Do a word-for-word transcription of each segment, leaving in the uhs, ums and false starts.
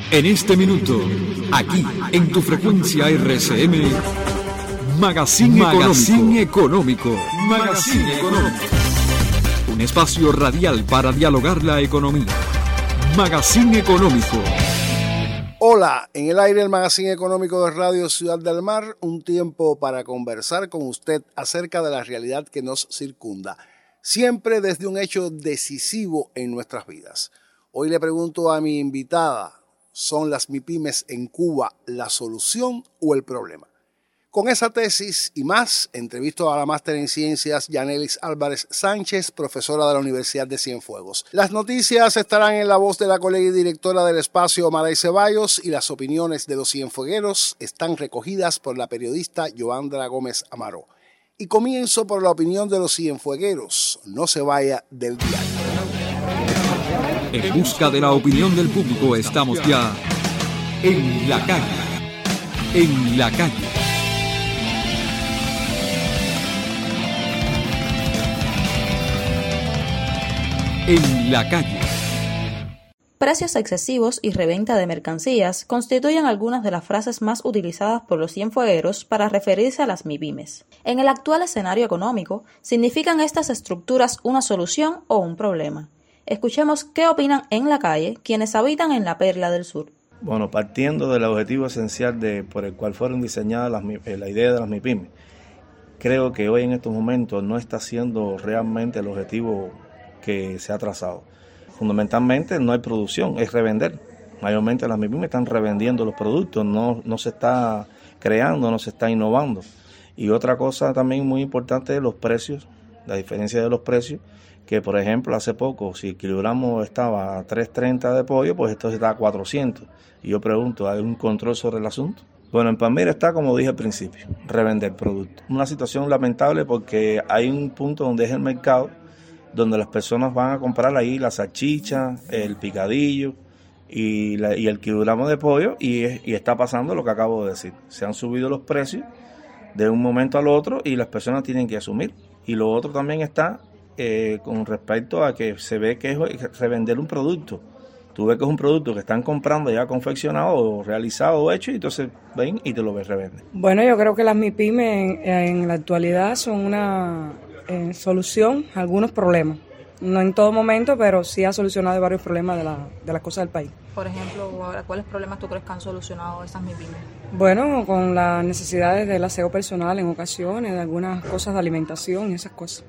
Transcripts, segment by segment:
En este minuto, aquí en tu frecuencia R C M, Magazine, Magazine Económico. Magazine Económico. Un espacio radial para dialogar la economía. Magazine Económico. Hola, en el aire el Magazine Económico de Radio Ciudad del Mar, un tiempo para conversar con usted acerca de la realidad que nos circunda, siempre desde un hecho decisivo en nuestras vidas. Hoy le pregunto a mi invitada, ¿son las MIPYMES en Cuba la solución o el problema? Con esa tesis y más, entrevisto a la máster en ciencias Yanelis Álvarez Sánchez, profesora de la Universidad de Cienfuegos. Las noticias estarán en la voz de la colega y directora del espacio Maray Ceballos, y las opiniones de los cienfuegueros están recogidas por la periodista Yoandra Gómez Amaró. Y comienzo por la opinión de los cienfuegueros. No se vaya del diario. En busca de la opinión del público estamos ya en la calle. En la calle. En la calle. Precios excesivos y reventa de mercancías constituyen algunas de las frases más utilizadas por los cienfuegueros para referirse a las MIPYMES. En el actual escenario económico, ¿significan estas estructuras una solución o un problema? Escuchemos qué opinan en la calle quienes habitan en la Perla del Sur. Bueno, partiendo del objetivo esencial de, por el cual fueron diseñadas las, la idea de las MIPYMES, creo que hoy en estos momentos no está siendo realmente el objetivo que se ha trazado. Fundamentalmente no hay producción, es revender. Mayormente las MIPYMES están revendiendo los productos, no, no se está creando, no se está innovando. Y otra cosa también muy importante es los precios, la diferencia de los precios, que por ejemplo hace poco, si el kilogramo estaba a tres treinta de pollo, pues esto está a cuatrocientos. Y yo pregunto, ¿hay un control sobre el asunto? Bueno, en Palmira está, como dije al principio, revender productos. Una situación lamentable porque hay un punto donde es el mercado, donde las personas van a comprar ahí la salchicha, el picadillo y, la, y el kilogramo de pollo, y, y está pasando lo que acabo de decir. Se han subido los precios de un momento al otro y las personas tienen que asumir. Y lo otro también está eh, con respecto a que se ve que es revender un producto. Tú ves que es un producto que están comprando ya confeccionado o realizado o hecho, y entonces ven y te lo ves revender. Bueno, yo creo que las MIPYMES en, en la actualidad son una eh, solución a algunos problemas. No en todo momento, pero sí ha solucionado varios problemas de, la, de las cosas del país. Por ejemplo, ¿cuáles problemas tú crees que han solucionado esas MIPYMES? Bueno, con las necesidades del aseo personal en ocasiones, de algunas cosas de alimentación y esas cosas.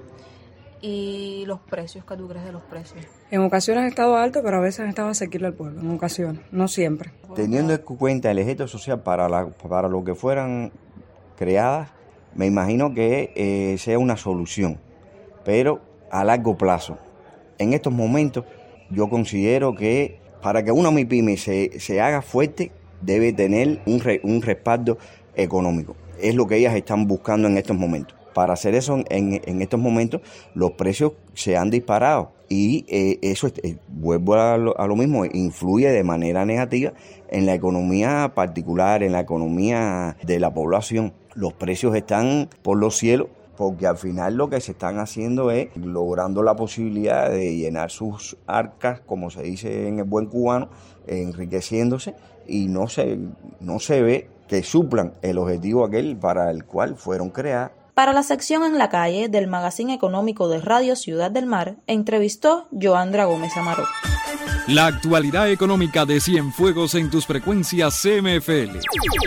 ¿Y los precios? ¿Qué tú crees de los precios? En ocasiones han estado altos, pero a veces han estado asequibles al pueblo, en ocasiones, no siempre. Teniendo en cuenta el objeto social para, la, para lo que fueran creadas, me imagino que eh, sea una solución, pero a largo plazo. En estos momentos yo considero que para que una MIPYME se, se haga fuerte debe tener un, re, un respaldo económico. Es lo que ellas están buscando en estos momentos. Para hacer eso, en, en estos momentos, los precios se han disparado y eh, eso, eh, vuelvo a lo, a lo mismo, influye de manera negativa en la economía particular, en la economía de la población. Los precios están por los cielos porque al final lo que se están haciendo es logrando la posibilidad de llenar sus arcas, como se dice en el buen cubano, enriqueciéndose, y no se, no se ve que suplan el objetivo aquel para el cual fueron creadas. Para la sección En la calle del Magazine Económico de Radio Ciudad del Mar, entrevistó Yoandra Gómez Amaró. La actualidad económica de Cienfuegos en tus frecuencias C M F L.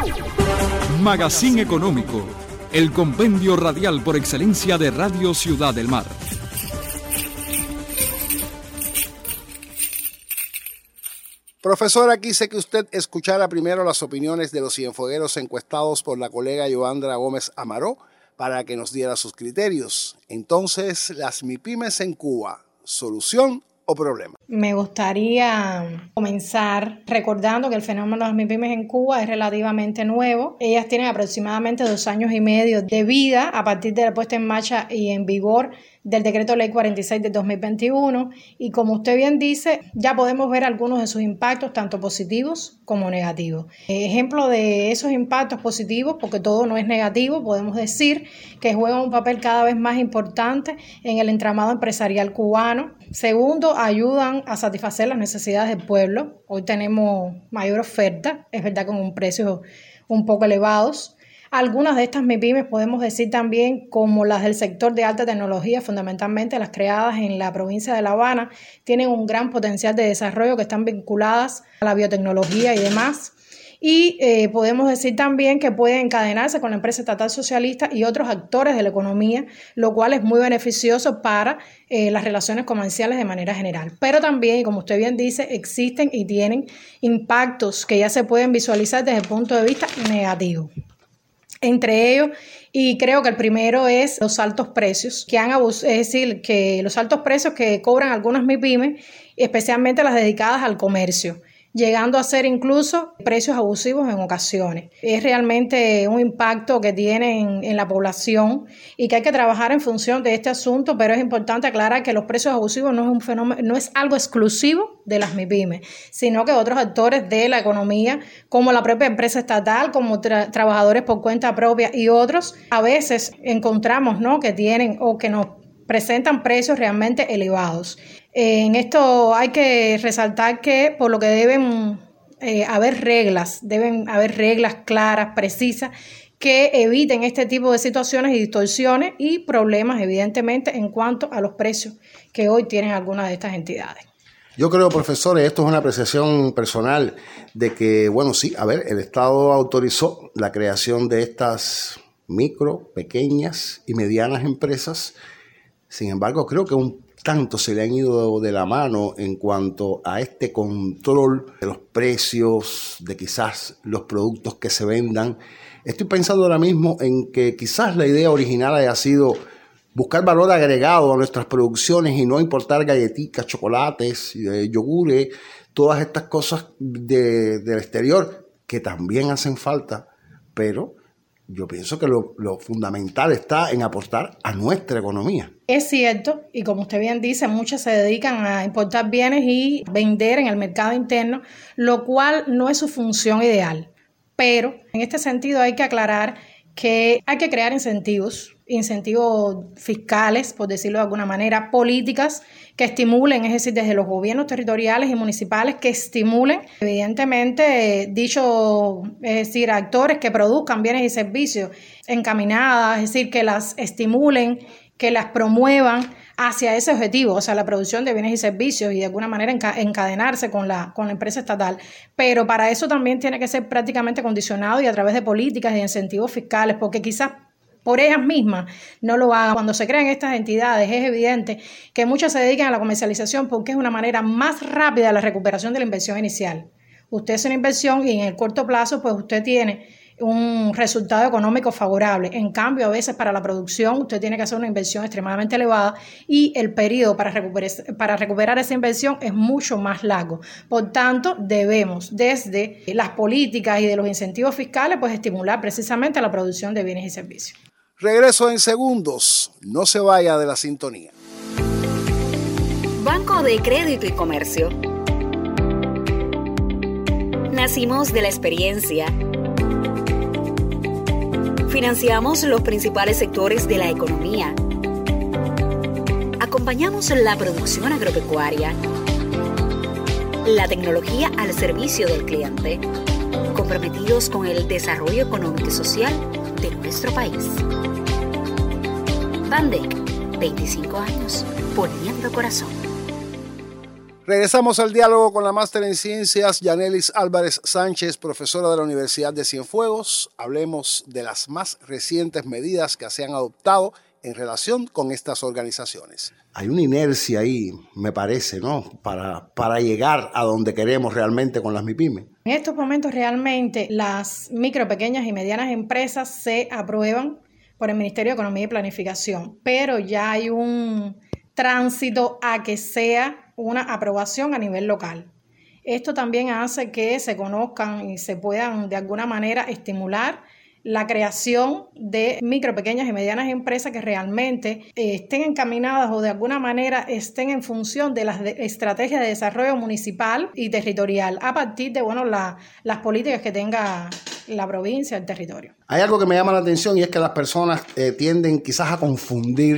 Magazine Económico, el compendio radial por excelencia de Radio Ciudad del Mar. Profesora, quise que usted escuchara primero las opiniones de los cienfuegueros encuestados por la colega Yoandra Gómez Amaró, para que nos diera sus criterios. Entonces, las MIPYMES en Cuba, ¿solución o problema? Me gustaría comenzar recordando que el fenómeno de las MIPYMES en Cuba es relativamente nuevo. Ellas tienen aproximadamente dos años y medio de vida a partir de la puesta en marcha y en vigor del Decreto Ley cuarenta y seis de dos mil veintiuno, y como usted bien dice, ya podemos ver algunos de sus impactos, tanto positivos como negativos. Ejemplo de esos impactos positivos, porque todo no es negativo, podemos decir que juegan un papel cada vez más importante en el entramado empresarial cubano. Segundo, ayudan a satisfacer las necesidades del pueblo. Hoy tenemos mayor oferta, es verdad, con un precio un poco elevados. Algunas de estas MIPYMES podemos decir también, como las del sector de alta tecnología, fundamentalmente las creadas en la provincia de La Habana, tienen un gran potencial de desarrollo, que están vinculadas a la biotecnología y demás. Y eh, podemos decir también que pueden encadenarse con la empresa estatal socialista y otros actores de la economía, lo cual es muy beneficioso para eh, las relaciones comerciales de manera general. Pero también, y como usted bien dice, existen y tienen impactos que ya se pueden visualizar desde el punto de vista negativo. Entre ellos, y creo que el primero es los altos precios, que han abus- es decir, que los altos precios que cobran algunas MIPYMES, especialmente las dedicadas al comercio, llegando a ser incluso precios abusivos en ocasiones. Es realmente un impacto que tiene en, en la población y que hay que trabajar en función de este asunto, pero es importante aclarar que los precios abusivos no es un fenómeno, no es algo exclusivo de las MIPYMES, sino que otros actores de la economía, como la propia empresa estatal, como tra- trabajadores por cuenta propia y otros, a veces encontramos, ¿no?, que tienen o que nos presentan precios realmente elevados. En esto hay que resaltar que por lo que deben eh, haber reglas, deben haber reglas claras, precisas, que eviten este tipo de situaciones y distorsiones y problemas, evidentemente, en cuanto a los precios que hoy tienen algunas de estas entidades. Yo creo, profesores, esto es una apreciación personal de que, bueno, sí, a ver, el Estado autorizó la creación de estas micro, pequeñas y medianas empresas. Sin embargo, creo que un tanto se le han ido de la mano en cuanto a este control de los precios, de quizás los productos que se vendan. Estoy pensando ahora mismo en que quizás la idea original haya sido buscar valor agregado a nuestras producciones y no importar galletitas, chocolates, eh, yogures, todas estas cosas de, del exterior que también hacen falta, pero yo pienso que lo, lo fundamental está en aportar a nuestra economía. Es cierto, y como usted bien dice, muchas se dedican a importar bienes y vender en el mercado interno, lo cual no es su función ideal. Pero en este sentido hay que aclarar que hay que crear incentivos, incentivos fiscales, por decirlo de alguna manera, políticas que estimulen, es decir, desde los gobiernos territoriales y municipales, que estimulen, evidentemente, dicho, es decir, actores que produzcan bienes y servicios encaminadas, es decir, que las estimulen, que las promuevan hacia ese objetivo, o sea, la producción de bienes y servicios y de alguna manera encadenarse con la, con la empresa estatal. Pero para eso también tiene que ser prácticamente condicionado y a través de políticas y incentivos fiscales, porque quizás por ellas mismas no lo hagan. Cuando se crean estas entidades es evidente que muchas se dedican a la comercialización porque es una manera más rápida de la recuperación de la inversión inicial. Usted hace una inversión y en el corto plazo pues usted tiene un resultado económico favorable. En cambio, a veces para la producción usted tiene que hacer una inversión extremadamente elevada y el periodo para recuperar, para recuperar esa inversión es mucho más largo. Por tanto, debemos desde las políticas y de los incentivos fiscales pues estimular precisamente la producción de bienes y servicios. Regreso en segundos. No se vaya de la sintonía. Banco de Crédito y Comercio. Nacimos de la experiencia. Financiamos los principales sectores de la economía. Acompañamos la producción agropecuaria. La tecnología al servicio del cliente. Comprometidos con el desarrollo económico y social de nuestro país. Bandec, veinticinco años, poniendo corazón. Regresamos al diálogo con la máster en ciencias, Yanelis Álvarez Sánchez, profesora de la Universidad de Cienfuegos. Hablemos de las más recientes medidas que se han adoptado en relación con estas organizaciones. Hay una inercia ahí, me parece, ¿no? Para, para llegar a donde queremos realmente con las MIPYMES. En estos momentos realmente las micro, pequeñas y medianas empresas se aprueban por el Ministerio de Economía y Planificación, pero ya hay un tránsito a que sea una aprobación a nivel local. Esto también hace que se conozcan y se puedan de alguna manera estimular la creación de micro, pequeñas y medianas empresas que realmente eh, estén encaminadas o de alguna manera estén en función de las de, estrategias de desarrollo municipal y territorial a partir de bueno, la, las políticas que tenga la provincia, el territorio. Hay algo que me llama la atención y es que las personas eh, tienden quizás a confundir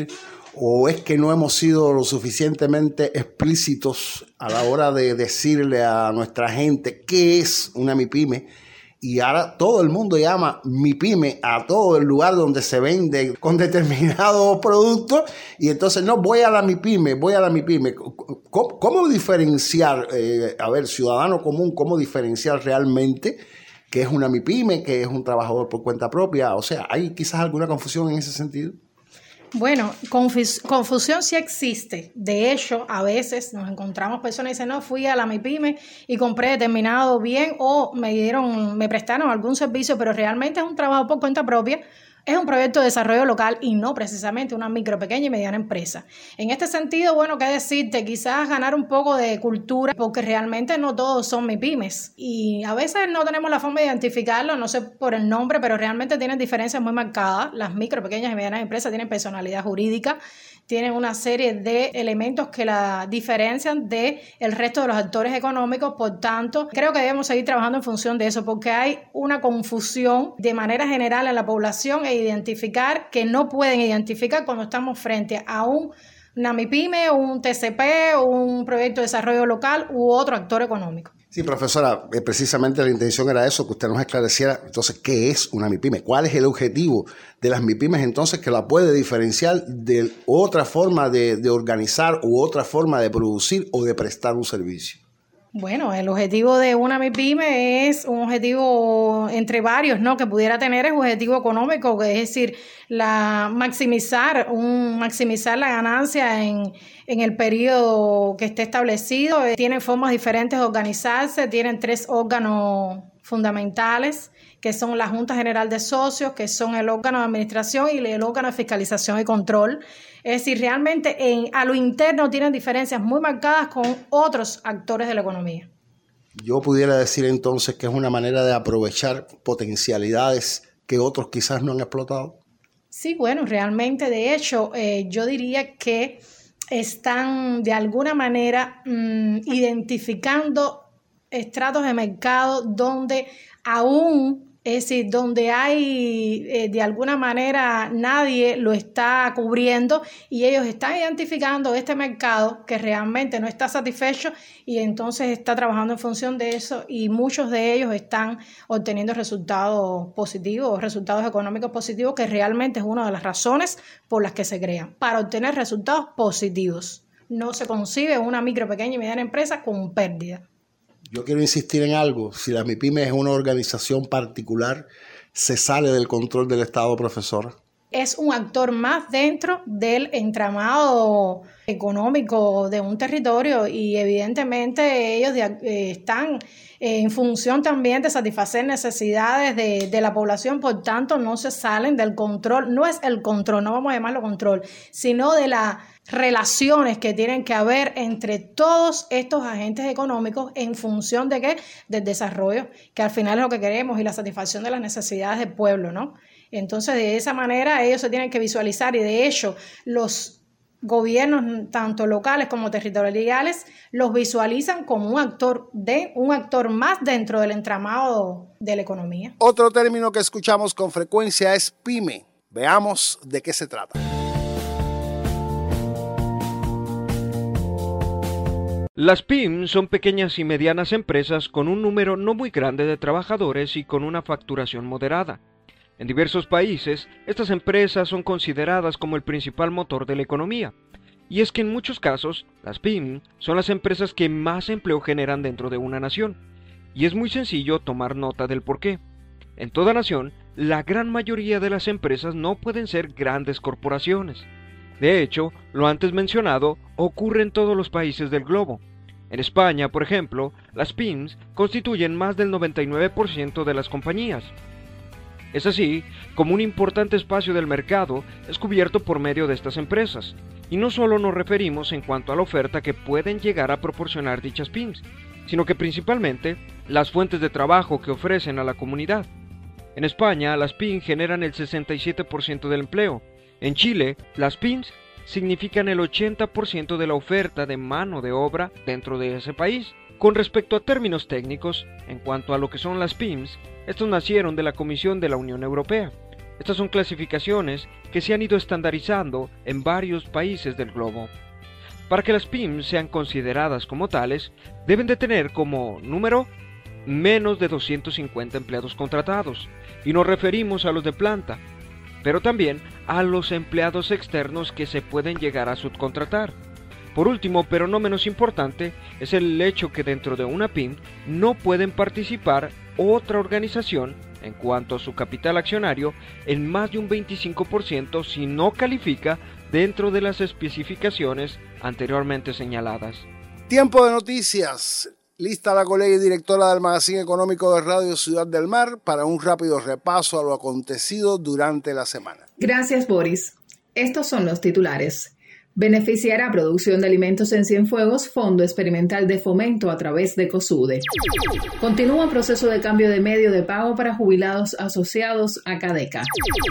¿O es que no hemos sido lo suficientemente explícitos a la hora de decirle a nuestra gente qué es una MIPYME? Y ahora todo el mundo llama MIPYME a todo el lugar donde se vende con determinados productos. Y entonces, no, voy a la MIPYME, voy a la MIPYME. ¿Cómo, cómo diferenciar, eh, a ver, ciudadano común, cómo diferenciar realmente qué es una MIPYME, qué es un trabajador por cuenta propia? O sea, ¿hay quizás alguna confusión en ese sentido? Bueno, confus- confusión sí existe. De hecho, a veces nos encontramos personas que dicen, no, fui a la MIPYME y compré determinado bien o me dieron, me prestaron algún servicio, pero realmente es un trabajo por cuenta propia. Es un proyecto de desarrollo local y no precisamente una micro, pequeña y mediana empresa. En este sentido, bueno, qué decirte, quizás ganar un poco de cultura, porque realmente no todos son MIPYMES y a veces no tenemos la forma de identificarlo, no sé por el nombre, pero realmente tienen diferencias muy marcadas. Las micro, pequeñas y medianas empresas tienen personalidad jurídica, tienen una serie de elementos que la diferencian de el resto de los actores económicos. Por tanto, creo que debemos seguir trabajando en función de eso, porque hay una confusión de manera general en la población e identificar que no pueden identificar cuando estamos frente a un una MIPYME, un T C P, un proyecto de desarrollo local u otro actor económico. Sí, profesora, eh, precisamente la intención era eso, que usted nos esclareciera entonces qué es una MIPYME, cuál es el objetivo de las MIPYMES entonces que la puede diferenciar de otra forma de, de organizar u otra forma de producir o de prestar un servicio. Bueno, el objetivo de una MIPYME es un objetivo entre varios, ¿no? Que pudiera tener es un objetivo económico, que es decir, la maximizar, un, maximizar la ganancia en, en el periodo que esté establecido. Tienen formas diferentes de organizarse, tienen tres órganos fundamentales, que son la Junta General de Socios, que son el órgano de administración y el órgano de fiscalización y control. Es decir, realmente en, a lo interno tienen diferencias muy marcadas con otros actores de la economía. Yo pudiera decir entonces que es una manera de aprovechar potencialidades que otros quizás no han explotado. Sí, bueno, realmente, de hecho, eh, yo diría que están de alguna manera mmm, identificando estratos de mercado donde aún, es decir, donde hay eh, de alguna manera nadie lo está cubriendo y ellos están identificando este mercado que realmente no está satisfecho y entonces está trabajando en función de eso y muchos de ellos están obteniendo resultados positivos, resultados económicos positivos, que realmente es una de las razones por las que se crean, para obtener resultados positivos. No se concibe una micro, pequeña y mediana empresa con pérdida. Yo quiero insistir en algo, si la MIPYME es una organización particular, ¿se sale del control del Estado, profesora? Es un actor más dentro del entramado económico de un territorio y evidentemente ellos de, eh, están en función también de satisfacer necesidades de, de la población, por tanto no se salen del control, no es el control, no vamos a llamarlo control, sino de las relaciones que tienen que haber entre todos estos agentes económicos en función de qué, del desarrollo, que al final es lo que queremos y la satisfacción de las necesidades del pueblo, ¿no? Entonces, de esa manera ellos se tienen que visualizar y de hecho los gobiernos, tanto locales como territoriales, los visualizan como un actor, de, un actor más dentro del entramado de la economía. Otro término que escuchamos con frecuencia es PYME. Veamos de qué se trata. Las pymes son pequeñas y medianas empresas con un número no muy grande de trabajadores y con una facturación moderada. En diversos países, estas empresas son consideradas como el principal motor de la economía. Y es que en muchos casos, las pymes son las empresas que más empleo generan dentro de una nación. Y es muy sencillo tomar nota del porqué. En toda nación, la gran mayoría de las empresas no pueden ser grandes corporaciones. De hecho, lo antes mencionado ocurre en todos los países del globo. En España, por ejemplo, las pymes constituyen más del noventa y nueve por ciento de las compañías. Es así como un importante espacio del mercado es cubierto por medio de estas empresas, y no solo nos referimos en cuanto a la oferta que pueden llegar a proporcionar dichas pymes, sino que principalmente las fuentes de trabajo que ofrecen a la comunidad. En España, las pymes generan el sesenta y siete por ciento del empleo. En Chile, las pymes significan el ochenta por ciento de la oferta de mano de obra dentro de ese país. Con respecto a términos técnicos, en cuanto a lo que son las pymes, estos nacieron de la Comisión de la Unión Europea. Estas son clasificaciones que se han ido estandarizando en varios países del globo. Para que las pymes sean consideradas como tales, deben de tener como número menos de doscientos cincuenta empleados contratados, y nos referimos a los de planta, pero también a los empleados externos que se pueden llegar a subcontratar. Por último, pero no menos importante, es el hecho que dentro de una pyme no pueden participar otra organización en cuanto a su capital accionario en más de un veinticinco por ciento si no califica dentro de las especificaciones anteriormente señaladas. Tiempo de noticias. Lista la colega y directora del Magazine Económico de Radio Ciudad del Mar para un rápido repaso a lo acontecido durante la semana. Gracias, Boris. Estos son los titulares. Beneficiará producción de alimentos en Cienfuegos, Fondo Experimental de Fomento a través de COSUDE. Continúa proceso de cambio de medio de pago para jubilados asociados a CADECA.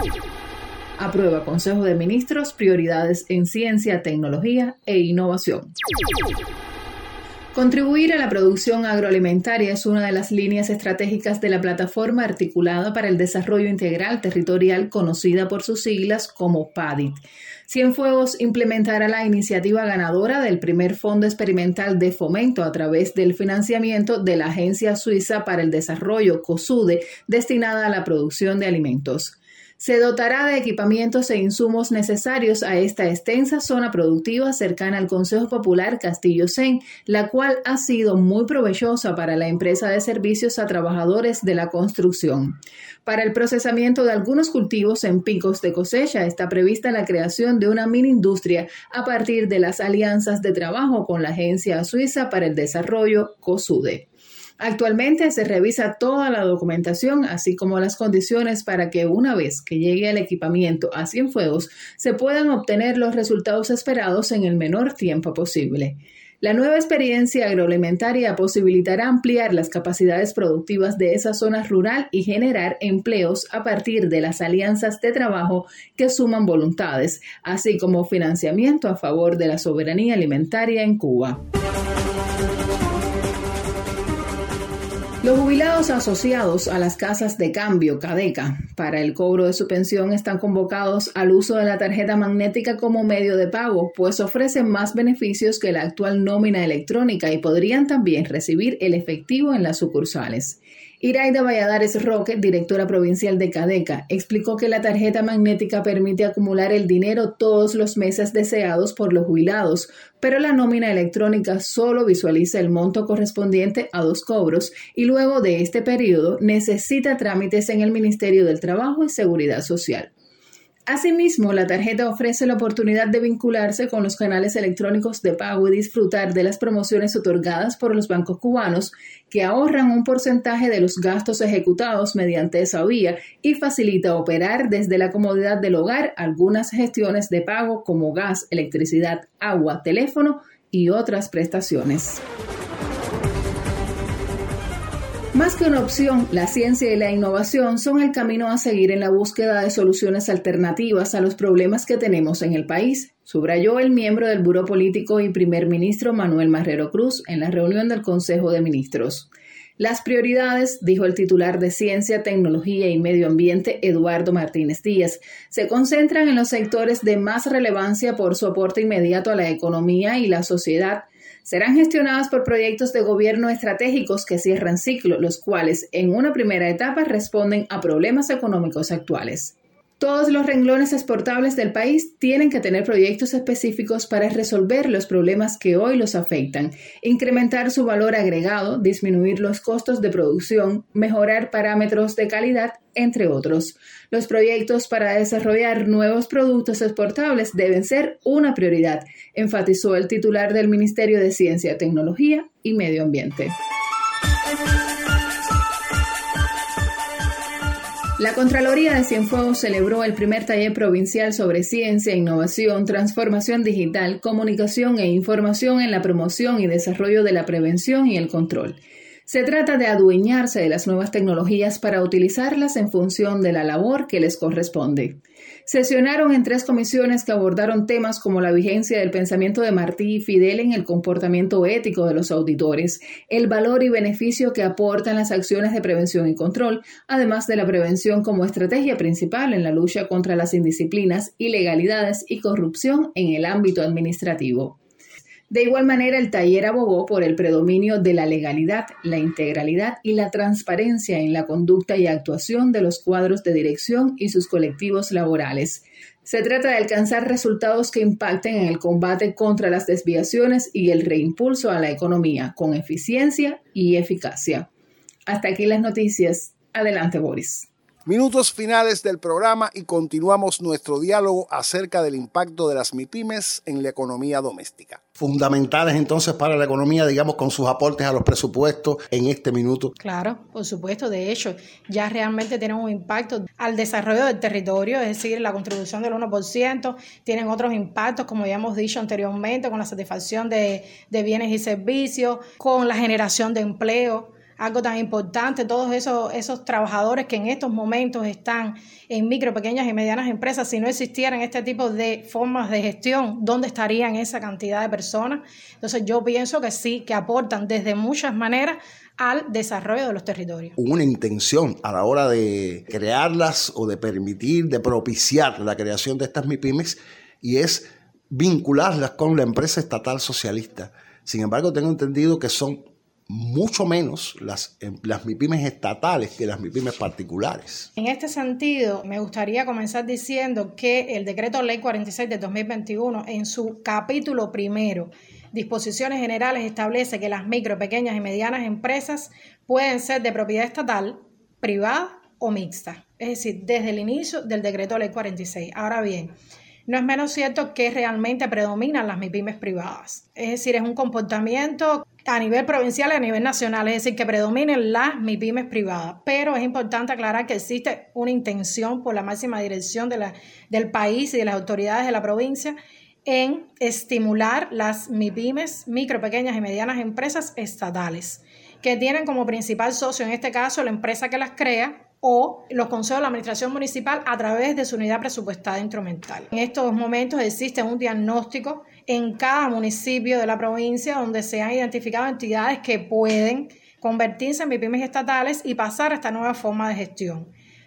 Aprueba Consejo de Ministros prioridades en ciencia, tecnología e innovación. Contribuir a la producción agroalimentaria es una de las líneas estratégicas de la Plataforma Articulada para el Desarrollo Integral Territorial, conocida por sus siglas como PADIT. Cienfuegos implementará la iniciativa ganadora del primer Fondo Experimental de Fomento a través del financiamiento de la Agencia Suiza para el Desarrollo, COSUDE, destinada a la producción de alimentos. Se dotará de equipamientos e insumos necesarios a esta extensa zona productiva cercana al Consejo Popular Castillo Sen, la cual ha sido muy provechosa para la empresa de servicios a trabajadores de la construcción. Para el procesamiento de algunos cultivos en picos de cosecha está prevista la creación de una mini industria a partir de las alianzas de trabajo con la Agencia Suiza para el Desarrollo, COSUDE. Actualmente se revisa toda la documentación, así como las condiciones para que una vez que llegue el equipamiento a Cienfuegos se puedan obtener los resultados esperados en el menor tiempo posible. La nueva experiencia agroalimentaria posibilitará ampliar las capacidades productivas de esa zona rural y generar empleos a partir de las alianzas de trabajo que suman voluntades, así como financiamiento a favor de la soberanía alimentaria en Cuba. Los jubilados asociados a las casas de cambio CADECA para el cobro de su pensión están convocados al uso de la tarjeta magnética como medio de pago, pues ofrecen más beneficios que la actual nómina electrónica y podrían también recibir el efectivo en las sucursales. Iraida Valladares Roque, directora provincial de CADECA, explicó que la tarjeta magnética permite acumular el dinero todos los meses deseados por los jubilados, pero la nómina electrónica solo visualiza el monto correspondiente a dos cobros y luego de este periodo necesita trámites en el Ministerio del Trabajo y Seguridad Social. Asimismo, la tarjeta ofrece la oportunidad de vincularse con los canales electrónicos de pago y disfrutar de las promociones otorgadas por los bancos cubanos, que ahorran un porcentaje de los gastos ejecutados mediante esa vía y facilita operar desde la comodidad del hogar algunas gestiones de pago como gas, electricidad, agua, teléfono y otras prestaciones. Más que una opción, la ciencia y la innovación son el camino a seguir en la búsqueda de soluciones alternativas a los problemas que tenemos en el país, subrayó el miembro del Buró Político y primer ministro Manuel Marrero Cruz en la reunión del Consejo de Ministros. Las prioridades, dijo el titular de Ciencia, Tecnología y Medio Ambiente, Eduardo Martínez Díaz, se concentran en los sectores de más relevancia por su aporte inmediato a la economía y la sociedad. Serán gestionadas por proyectos de gobierno estratégicos que cierran ciclo, los cuales en una primera etapa responden a problemas económicos actuales. Todos los renglones exportables del país tienen que tener proyectos específicos para resolver los problemas que hoy los afectan, incrementar su valor agregado, disminuir los costos de producción, mejorar parámetros de calidad, entre otros. Los proyectos para desarrollar nuevos productos exportables deben ser una prioridad, enfatizó el titular del Ministerio de Ciencia, Tecnología y Medio Ambiente. La Contraloría de Cienfuegos celebró el primer taller provincial sobre ciencia, innovación, transformación digital, comunicación e información en la promoción y desarrollo de la prevención y el control. Se trata de adueñarse de las nuevas tecnologías para utilizarlas en función de la labor que les corresponde. Sesionaron en tres comisiones que abordaron temas como la vigencia del pensamiento de Martí y Fidel en el comportamiento ético de los auditores, el valor y beneficio que aportan las acciones de prevención y control, además de la prevención como estrategia principal en la lucha contra las indisciplinas, ilegalidades y corrupción en el ámbito administrativo. De igual manera, el taller abogó por el predominio de la legalidad, la integralidad y la transparencia en la conducta y actuación de los cuadros de dirección y sus colectivos laborales. Se trata de alcanzar resultados que impacten en el combate contra las desviaciones y el reimpulso a la economía con eficiencia y eficacia. Hasta aquí las noticias. Adelante, Boris. Minutos finales del programa y continuamos nuestro diálogo acerca del impacto de las MIPYMES en la economía doméstica. Fundamentales entonces para la economía, digamos, con sus aportes a los presupuestos en este minuto. Claro, por supuesto. De hecho, ya realmente tienen un impacto al desarrollo del territorio, es decir, la contribución del uno por ciento. Tienen otros impactos, como ya hemos dicho anteriormente, con la satisfacción de, de bienes y servicios, con la generación de empleo. Algo tan importante, todos esos, esos trabajadores que en estos momentos están en micro, pequeñas y medianas empresas, si no existieran este tipo de formas de gestión, ¿dónde estarían esa cantidad de personas? Entonces yo pienso que sí, que aportan desde muchas maneras al desarrollo de los territorios. Una intención a la hora de crearlas o de permitir, de propiciar la creación de estas MIPYMES, y es vincularlas con la empresa estatal socialista. Sin embargo, tengo entendido que son mucho menos las, las MIPYMES estatales que las MIPYMES particulares. En este sentido, me gustaría comenzar diciendo que el Decreto Ley cuarenta y seis de dos mil veintiuno, en su capítulo primero, Disposiciones Generales, establece que las micro, pequeñas y medianas empresas pueden ser de propiedad estatal, privada o mixta. Es decir, desde el inicio del Decreto Ley cuarenta y seis. Ahora bien, no es menos cierto que realmente predominan las MIPYMES privadas. Es decir, es un comportamiento a nivel provincial y a nivel nacional, es decir, que predominen las MIPYMES privadas. Pero es importante aclarar que existe una intención por la máxima dirección de la, del país y de las autoridades de la provincia en estimular las MIPYMES, micro, pequeñas y medianas empresas estatales, que tienen como principal socio, en este caso, la empresa que las crea, o los consejos de la administración municipal a través de su unidad presupuestada instrumental. En estos momentos existe un diagnóstico en cada municipio de la provincia donde se han identificado entidades que pueden convertirse en MIPYMES estatales y pasar a esta nueva forma de gestión,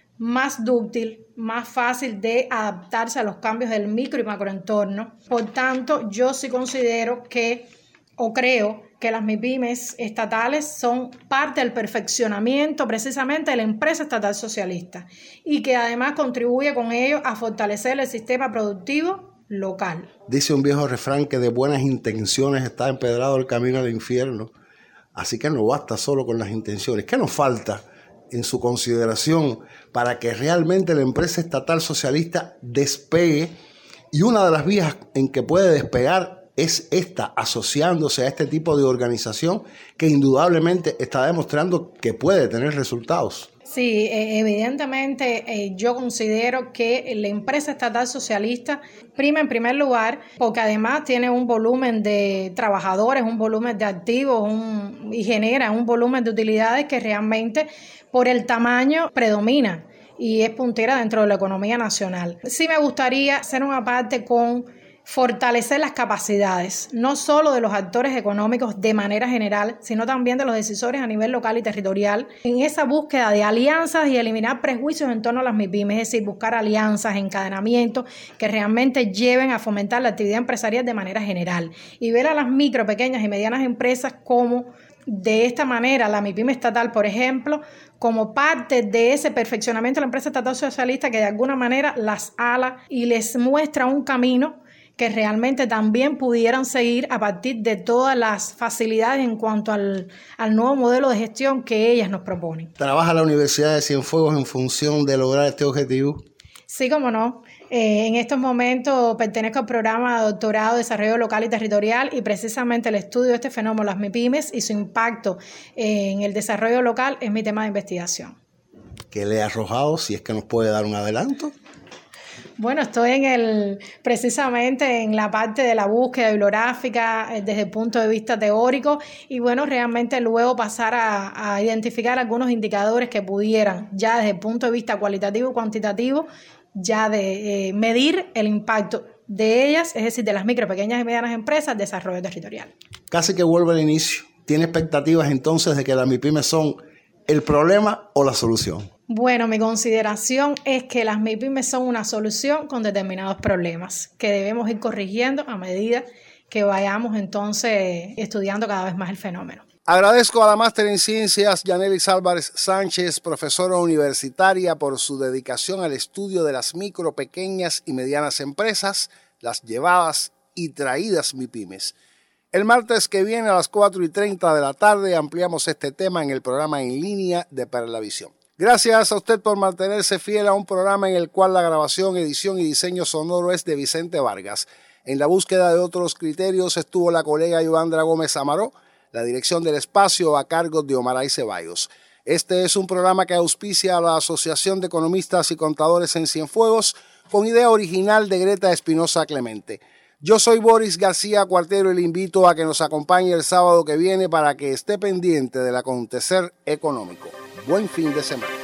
más dúctil, más fácil de adaptarse a los cambios del micro y macroentorno. Por tanto, yo sí considero que, o creo, que las MIPYMES estatales son parte del perfeccionamiento precisamente de la empresa estatal socialista y que además contribuye con ello a fortalecer el sistema productivo local. Dice un viejo refrán que de buenas intenciones está empedrado el camino al infierno, así que no basta solo con las intenciones. ¿Qué nos falta en su consideración para que realmente la empresa estatal socialista despegue? Y una de las vías en que puede despegar es esta, asociándose a este tipo de organización que indudablemente está demostrando que puede tener resultados. Sí, evidentemente eh, yo considero que la empresa estatal socialista prima en primer lugar porque además tiene un volumen de trabajadores, un volumen de activos un, y genera un volumen de utilidades que realmente por el tamaño predomina y es puntera dentro de la economía nacional. Sí me gustaría hacer una parte con fortalecer las capacidades, no solo de los actores económicos de manera general, sino también de los decisores a nivel local y territorial, en esa búsqueda de alianzas y eliminar prejuicios en torno a las MIPYMES, es decir, buscar alianzas, encadenamientos que realmente lleven a fomentar la actividad empresarial de manera general y ver a las micro, pequeñas y medianas empresas como de esta manera, la MIPYME estatal, por ejemplo, como parte de ese perfeccionamiento de la empresa estatal socialista que de alguna manera las ala y les muestra un camino que realmente también pudieran seguir a partir de todas las facilidades en cuanto al, al nuevo modelo de gestión que ellas nos proponen. ¿Trabaja la Universidad de Cienfuegos en función de lograr este objetivo? Sí, cómo no. Eh, en estos momentos pertenezco al programa de doctorado de desarrollo local y territorial y precisamente el estudio de este fenómeno, las MIPYMES y su impacto en el desarrollo local es mi tema de investigación. ¿Qué le ha arrojado? Si es que nos puede dar un adelanto. Bueno, estoy en el, precisamente en la parte de la búsqueda bibliográfica eh, desde el punto de vista teórico y bueno, realmente luego pasar a, a identificar algunos indicadores que pudieran ya desde el punto de vista cualitativo y cuantitativo ya de eh, medir el impacto de ellas, es decir, de las micro, pequeñas y medianas empresas, desarrollo territorial. Casi que vuelve al inicio. ¿Tiene expectativas entonces de que las MIPYMES son el problema o la solución? Bueno, mi consideración es que las MIPYMES son una solución con determinados problemas que debemos ir corrigiendo a medida que vayamos entonces estudiando cada vez más el fenómeno. Agradezco a la máster en ciencias Yanelis Álvarez Sánchez, profesora universitaria, por su dedicación al estudio de las micro, pequeñas y medianas empresas, las llevadas y traídas MIPYMES. El martes que viene a las cuatro y treinta de la tarde ampliamos este tema en el programa en línea de Perlavisión. Gracias a usted por mantenerse fiel a un programa en el cual la grabación, edición y diseño sonoro es de Vicente Vargas. En la búsqueda de otros criterios estuvo la colega Yoandra Gómez Amaró, la dirección del espacio a cargo de Omaray Ceballos. Este es un programa que auspicia a la Asociación de Economistas y Contadores en Cienfuegos con idea original de Greta Espinosa Clemente. Yo soy Boris García Cuartero y le invito a que nos acompañe el sábado que viene para que esté pendiente del acontecer económico. Buen fin de semana.